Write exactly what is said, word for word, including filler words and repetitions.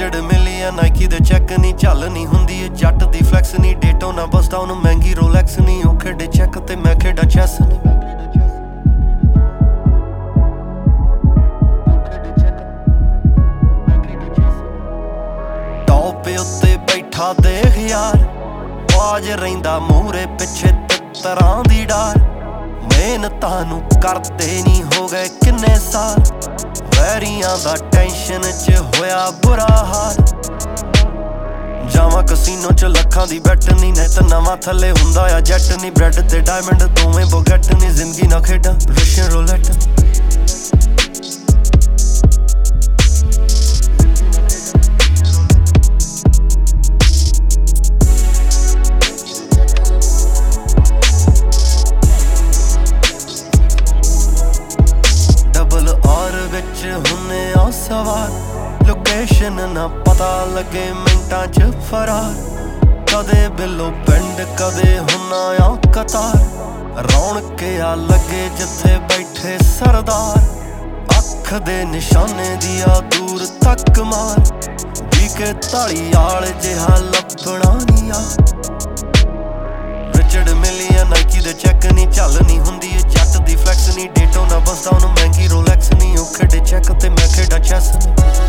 Richard ਮਿਲਿਆ Nike ਦੇ check ਨੀ ਚੱਲ ਨੀ ਹੁੰਦੀ ਏ ਜੱਟ ਦੀ ਫਲੈਕਸ ਨੀ ਡੇਟੋ ਨਾ ਬਸਦਾ ਉਹਨੂੰ ਮਹਿੰਗੀ ਰੋਲੈਕਸ ਨੀ ਉਹ ਖੇਡੇ ਚੈੱਕ ਤੇ ਮੈਂ ਖੇਡਾ ਚੈਸ ਨੀ ਟੌਪ ਉੱਤੇ ਬੈਠਾ ਦੇਖ ਯਾਰ ਬਾਜ ਰਹਿੰਦਾ ਮੂਹਰੇ ਪਿੱਛੇ ਤਿੱਤਰਾਂ ਦੀ ਡਾਰ ਮਿਹਨਤਾਂ ਨੂੰ ਕਰਦੇ ਨੀ ਹੋ ਗਏ ਕਿੰਨੇ ਸਾਲ ਵੈਰੀਆਂ ਦਾ ਟੈਨਸ਼ਨ ਚ ਹੋਇਆ ਬੁਰਾ ਹਾਲ ਜਾਵਾਂ ਕਸੀਨੋ ਚ ਲੱਖਾਂ ਦੀ ਬੈਟ ਨੀ ਨਿੱਤ ਨਵਾਂ ਥੱਲੇ ਹੁੰਦਾ ਆ ਜੈਟ ਨੀ ਬ੍ਰੈਡ ਤੇ ਡਾਇਮੰਡ ਦੋਵੇਂ ਬੋਗੈਟ ਨੀ ਜ਼ਿੰਦਗੀ ਨਾ ਖੇਡਾਂ ਰਸ਼ੀਅਨ ਰੋਲੈਟ ਵਿੱਚ ਹੁੰਨੇ ਆ ਸਵਾਰ ਲੋਕੇਸ਼ਨ ਨਾ ਪਤਾ ਲੱਗੇ ਮਿੰਟਾਂ ਚ ਫਰਾਰ ਕਦੇ ਬਿੱਲੋ ਪਿੰਡ ਕਦੇ ਹੁੰਨਾ ਆ ਕਤਾਰ ਰੌਣਕ ਆ ਲੱਗੇ ਜਿੱਥੇ ਬੈਠੇ ਸਰਦਾਰ ਅੱਖ ਦੇ ਨਿਸ਼ਾਨੇ ਦੀ ਆ ਦੂਰ ਤੱਕ ਮਾਰ ਵੀ ਕੇ ਧਾਲੀ ਆਲ ਜਿਹਾ ਲੱਭਣਾ ਨੀ ਆ ਰਿਚਰਡ ਮਿਲਿਆ ਨਾਈਕੀ ਦੇ ਚੈੱਕ ਨੀ ਚੱਲ ਨੀ ਹੁੰਦੀ ਏ ਜੱਟ ਦੀ ਫਲੈਕਸ ਨੀ ਡੇਟੋ ਨਾ ਬਸਦਾ ਉਹਨੂੰ ਮਹਿੰਗੀ ਰੋਲੈਕਸ ਨੀ ਉਹ ਖੇਡੇ ਚੈੱਕ ਤੇ ਮੈਂ ਖੇਡਾ ਚੈਸ ਨੀ